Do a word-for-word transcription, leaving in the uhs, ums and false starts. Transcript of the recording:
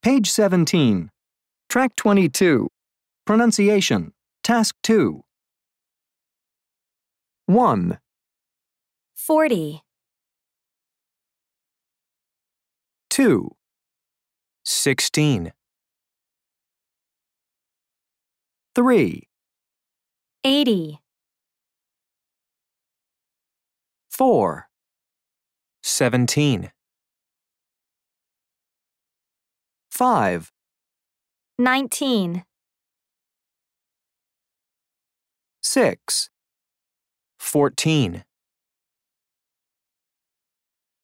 Page seventeen. Track twenty-two. Pronunciation. Task two. one, forty, two, sixteen, three, eighty, four, seventeen, five, nineteen, six, fourteen.